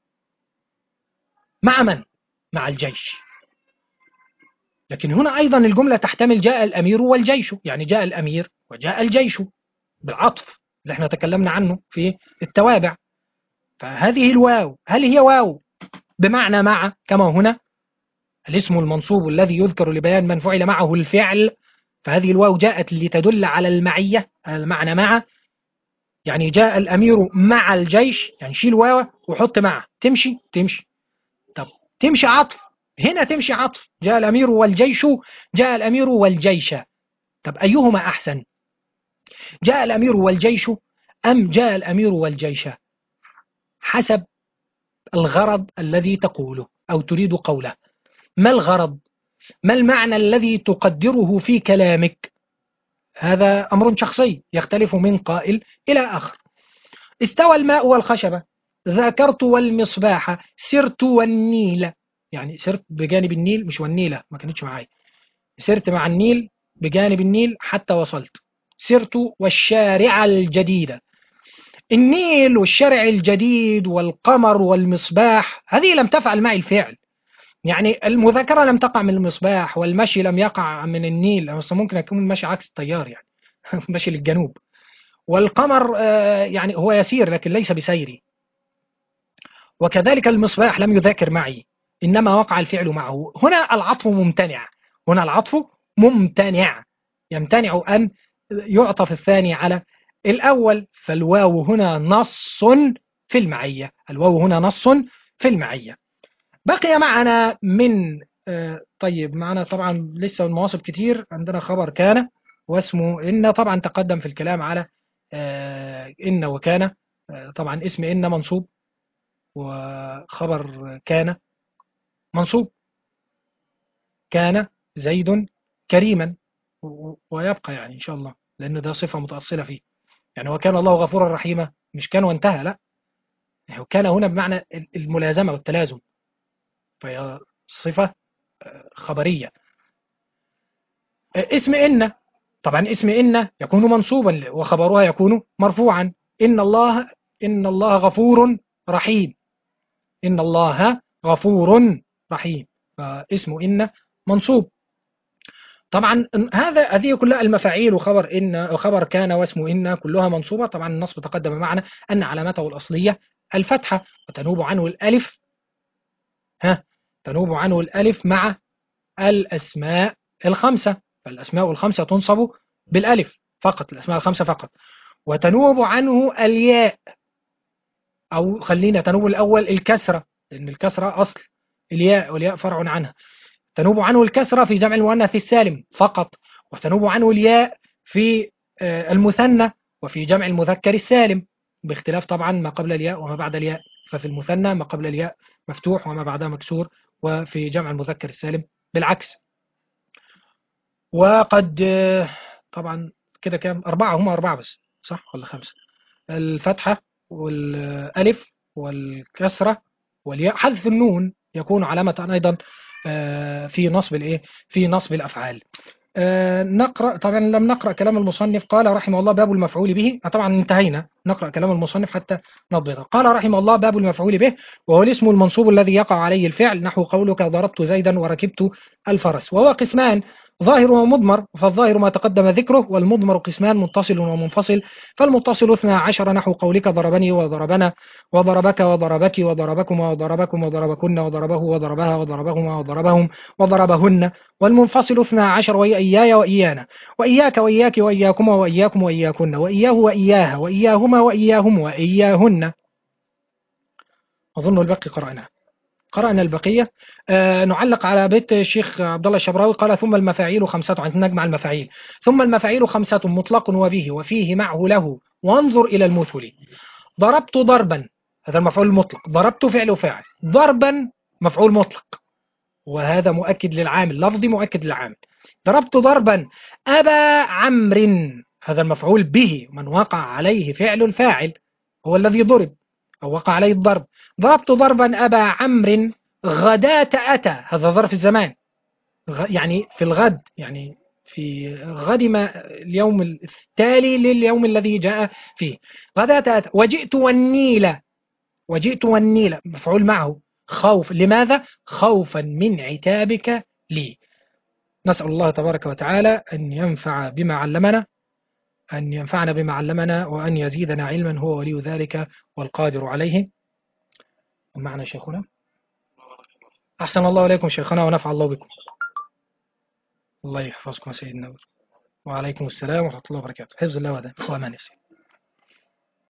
مع من؟ مع الجيش. لكن هنا أيضا الجملة تحتمل جاء الأمير والجيش، يعني جاء الأمير وجاء الجيش بالعطف اللي احنا تكلمنا عنه في التوابع. فهذه الواو هل هي واو بمعنى مع كما هنا الاسم المنصوب الذي يذكر لبيان من فعل معه الفعل، فهذه الواو جاءت لتدل على المعية، على المعنى مع، يعني جاء الأمير مع الجيش، يعني شيل واو وحط مع، تمشي تمشي. طب تمشي عطف، هنا تمشي عطف، جاء الأمير والجيش، جاء الأمير والجيش. طب أيهما أحسن، جاء الأمير والجيش أم جاء الأمير والجيش؟ حسب الغرض الذي تقوله أو تريد قوله. ما الغرض؟ ما المعنى الذي تقدره في كلامك؟ هذا أمر شخصي يختلف من قائل إلى آخر. استوى الماء والخشبة، ذاكرت والمصباح، سرت والنيل، يعني سرت بجانب النيل مش والنيلة، ما كانتش معايا، سرت مع النيل بجانب النيل حتى وصلت. سرت والشارع الجديد. النيل والشارع الجديد والقمر والمصباح هذه لم تفعل معي الفعل، يعني المذاكرة لم تقع من المصباح، والمشي لم يقع من النيل، بس ممكن يكون المشي عكس التيار يعني مشي للجنوب. والقمر آه، يعني هو يسير لكن ليس بسيري. وكذلك المصباح لم يذاكر معي، إنما وقع الفعل معه. هنا العطف ممتنع، هنا العطف ممتنع، يمتنع أن يعطف الثاني على الأول، فالواو هنا نص في المعية، الواو هنا نص في المعية. بقي معنا من آه، طيب معنا طبعا لسه المواصف كتير. عندنا خبر كان واسمه إن، طبعا تقدم في الكلام على آه، إن وكان. آه، طبعا اسم إن منصوب، وخبر كان منصوب. كان زيد كريما، و- ويبقى يعني إن شاء الله، لأن ده صفة متأصلة فيه. يعني وكان الله غفورا رحيما، مش كان وانتهى، لا، يعني كان هنا بمعنى الملازمة والتلازم، فهي صفة خبرية. اسم إن، طبعا اسم إن يكون منصوبا وخبرها يكون مرفوعا. إن الله، إن الله غفور رحيم، إن الله غفور رحيم، فاسم إن منصوب. طبعا هذا هذه كلها المفاعيل وخبر إن وخبر كان واسم إن كلها منصوبة. طبعا النصب تقدم معنا أن علامته الأصلية الفتحة، وتنوب عنه الألف، ها، تنوب عنه الألف مع الأسماء الخمسة، فالأسماء الخمسة تنصب بالألف فقط، الأسماء الخمسة فقط. وتنوب عنه الياء، أو خلينا تنوب الأول الكسرة، لأن الكسرة أصل الياء والياء فرع عنها. تنوب عنه الكسرة في جمع المؤنث السالم فقط، وتنوب عنه الياء في آه، المثنى وفي جمع المذكر السالم، باختلاف طبعا ما قبل الياء وما بعد الياء. ففي المثنى ما قبل الياء مفتوح وما بعدها مكسور، وفي جمع المذكر السالم بالعكس. وقد آه، طبعا كده كام، أربعة، هم أربعة بس صح ولا خمسة؟ الفتحة والألف والكسرة والياء، حذف النون يكون علامة أيضا آه، في نصب الإيه؟ في نصب الأفعال. آه، نقرأ، طبعا لم نقرأ كلام المصنف. قال رحمه الله باب المفعول به، آه، طبعا انتهينا نقرأ كلام المصنف حتى نضبطه. قال رحمه الله باب المفعول به، وهو الاسم المنصوب الذي يقع عليه الفعل، نحو قولك ضربت زيدا وركبت الفرس. وهو قسمان، ظاهر ومضمر. فالظاهر ما تقدم ذكره، والمضمر قسمان، متصل ومنفصل. فالمتصل اثنا عشر، نحو قولك ضربني وضربنا وضربك وضربك وضربكما وضربكم وضربكن وضربه وضربها وضربهما وضربهم وضربهن. والمنفصل اثنا عشر، وهي إياي وإيانا وإياك وإياك وإياكما وإياكم وإياكن وإياه وإياها وإياهما وإياهم وإياهن. أظن الباقي قرأنا قرأنا البقية. آه نعلق على بيت الشيخ عبد الله الشبراوي. قال ثم المفاعيل خمسة، عندنا نجمع المفاعيل. ثم المفاعيل خمسة، مطلق وبه وفيه معه له، وانظر إلى المثل. ضربت ضربا، هذا المفعول المطلق. ضربت فعل وفاعل. ضربا مفعول مطلق، وهذا مؤكد للعامل، لفظي مؤكد للعامل. ضربت ضربا أبا عمرو، هذا المفعول به، من وقع عليه فعل الفاعل هو الذي ضرب أو وقع عليه الضرب. ضربت ضربا أبا عمرو غداة أتى، هذا ظرف الزمان، غ- يعني في الغد، يعني في غد ما اليوم التالي لليوم الذي جاء فيه. غداة أتى. وجئت والنيل، وجئت والنيل مفعول معه. خوف، لماذا؟ خوفا من عتابك لي. نسأل الله تبارك وتعالى أن ينفع بما علمنا، أن ينفعنا بما علمنا، وأن يزيدنا علما، هو ولي ذلك والقادر عليه. ومعنا شيخنا. أحسن الله إليكم شيخنا، ونفع الله بكم. الله يحفظكم يا سيدنا. وعليكم السلام ورحمة الله وبركاته. حفظ الله ودائما وأمان.